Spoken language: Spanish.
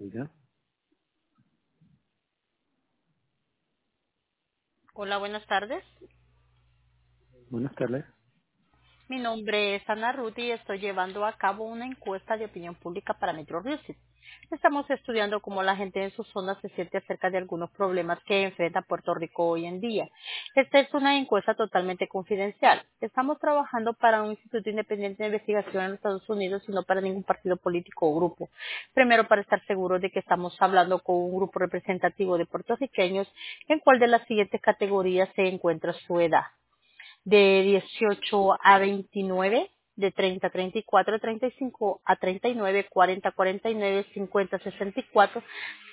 Diga, Hola, buenas tardes. buenas tardes. Mi nombre es Ana Ruth y estoy llevando a cabo una encuesta de opinión pública para Metro Music. Estamos estudiando cómo la gente en su zona se siente acerca de algunos problemas que enfrenta Puerto Rico hoy en día. Esta es una encuesta totalmente confidencial. Estamos trabajando para un instituto independiente de investigación en los Estados Unidos y no para ningún partido político o grupo. Primero, para estar seguros de que estamos hablando con un grupo representativo de puertorriqueños, en cuál de las siguientes categorías se encuentra su edad: de 18 a 29, de 30 a 34, de 35 a 39, 40 a 49, 50 a 64,